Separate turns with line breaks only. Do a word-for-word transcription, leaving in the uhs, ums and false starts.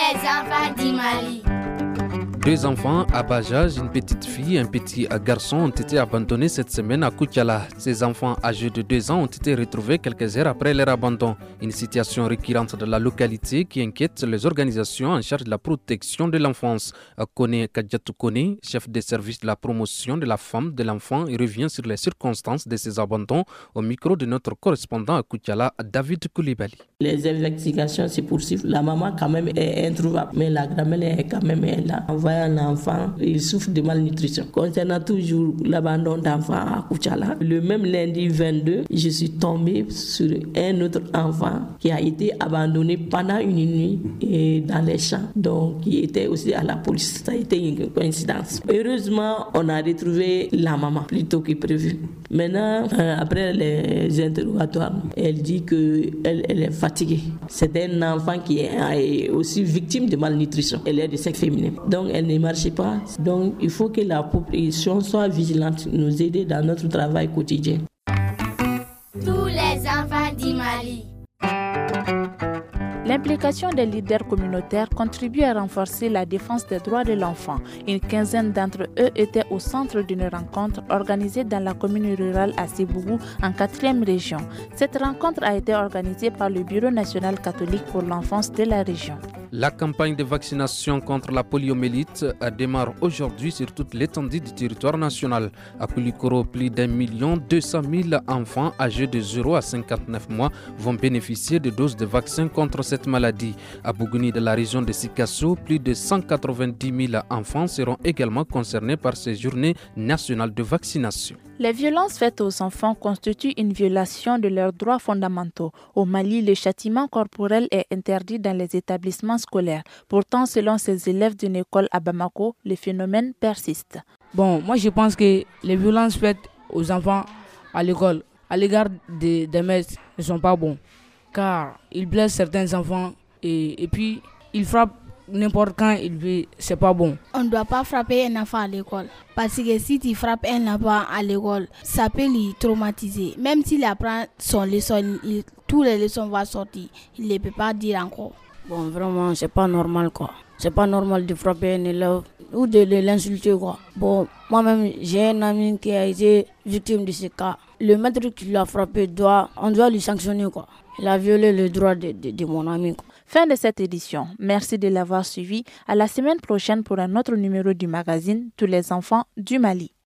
les enfants du Mali.
Deux enfants à bas âge, une petite fille et un petit garçon ont été abandonnés cette semaine à Koutiala. Ces enfants âgés de deux ans ont été retrouvés quelques heures après leur abandon. Une situation récurrente de la localité qui inquiète les organisations en charge de la protection de l'enfance. Kone Kadjatou Kone, chef des services de la promotion de la femme, de l'enfant, il revient sur les circonstances de ces abandons au micro de notre correspondant à Koutiala, David Koulibaly.
Les investigations se poursuivent. La maman quand même est introuvable, mais la grand-mère est quand même là. On voit un enfant, il souffre de malnutrition. Concernant toujours l'abandon d'enfants à Koutiala, le même lundi vingt-deux, je suis tombée sur un autre enfant qui a été abandonné pendant une nuit et dans les champs, donc qui était aussi à la police. Ça a été une coïncidence. Heureusement, on a retrouvé la maman plus tôt que prévu. Maintenant, euh, après les interrogatoires, elle dit qu'elle elle est fatiguée. C'est un enfant qui est aussi victime de malnutrition. Elle est de sexe féminin. Donc, elle ne marche pas. Donc, il faut que la population soit vigilante, nous aider dans notre travail quotidien.
Tous les enfants du Mali.
L'implication des leaders communautaires contribue à renforcer la défense des droits de l'enfant. Une quinzaine d'entre eux étaient au centre d'une rencontre organisée dans la commune rurale à Sébougou, en quatrième région. Cette rencontre a été organisée par le Bureau national catholique pour l'enfance de la région.
La campagne de vaccination contre la poliomyélite démarre aujourd'hui sur toute l'étendue du territoire national. À Koulikoro, plus d'un million deux cent mille enfants âgés de zéro à cinquante-neuf mois vont bénéficier de doses de vaccins contre cette maladie. À Bougouni de la région de Sikasso, plus de cent quatre-vingt-dix mille enfants seront également concernés par ces journées nationales de vaccination.
Les violences faites aux enfants constituent une violation de leurs droits fondamentaux. Au Mali, le châtiment corporel est interdit dans les établissements scolaires. Pourtant, selon ces élèves d'une école à Bamako, le phénomène persiste.
Bon, moi je pense que les violences faites aux enfants à l'école, à l'égard des, des maîtres, ne sont pas bons. Car ils blessent certains enfants et, et puis ils frappent n'importe quand il veut, c'est pas bon.
On ne doit pas frapper un enfant à l'école. Parce que si tu frappes un enfant à l'école, ça peut lui traumatiser. Même s'il apprend son leçon, il, tous les leçons vont sortir. Il ne peut pas dire encore.
Bon, vraiment, c'est pas normal, quoi. C'est pas normal de frapper un élève ou de, de l'insulter, quoi. Bon, moi-même, j'ai un ami qui a été victime de ce cas. Le maître qui l'a frappé, doit, on doit lui sanctionner, quoi. Il a violé le droit de, de, de mon ami, quoi.
Fin de cette édition. Merci de l'avoir suivi. À la semaine prochaine pour un autre numéro du magazine Tous les enfants du Mali.